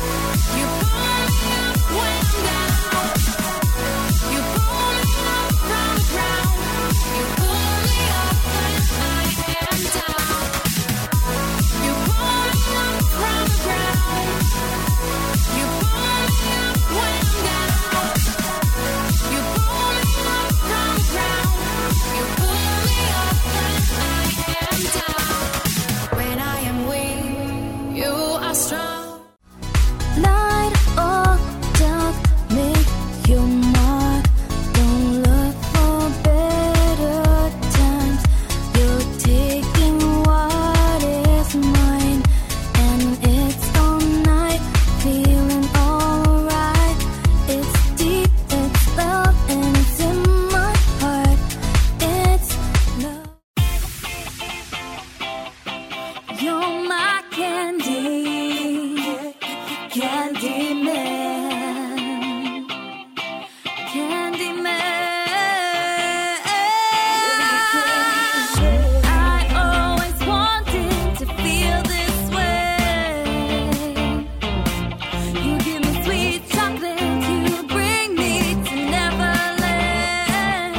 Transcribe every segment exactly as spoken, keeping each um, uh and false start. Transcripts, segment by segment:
You pull me up when I'm down. You pull me up from the ground. You pull me up when I am down. You pull me up from the ground. You pull me up when I'm down. You pull me up from the ground. You pull me up when I am down. When I am weak, you are strong. Light or dark, make your mark. Don't look for better times. You're taking what is mine, and it's all night, feeling alright. It's deep, it's love, and it's in my heart. It's love. You're my candy, candy man, candy man. I always wanted to feel this way. You give me sweet chocolate, you bring me to Neverland.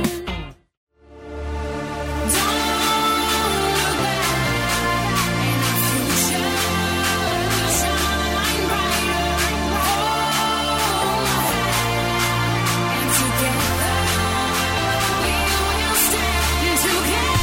Don't look back, and the future will shine brighter. Hold my hand, and together we will stand together,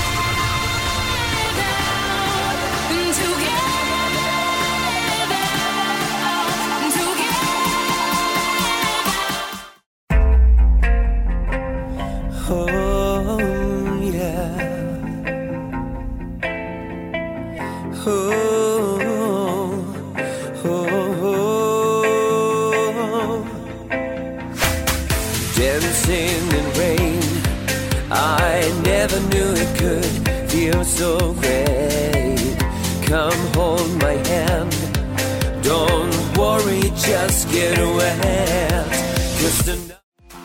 together, together. Oh, yeah. Oh, oh, oh. Dancing in rain, I never knew it could feel so great. Come hold my hand, don't worry, just get wet. 'Cause tonight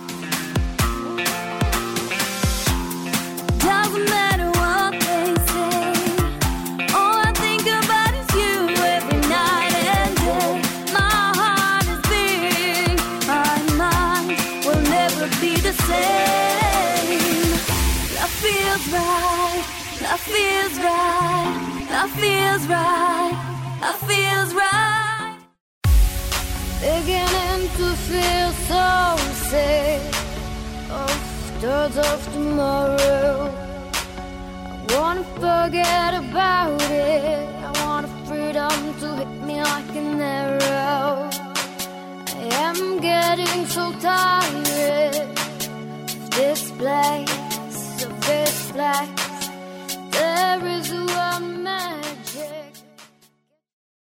Doesn't matter what they say. All I think about is you every night and day. My heart is big, my mind will never be the same. Love feels right, love feels right, love feels right, love feels right. Beginning to feel so safe. Of thoughts of tomorrow, I wanna forget about it. I want a freedom to hit me like an arrow. I am getting so tired of this place, of this place.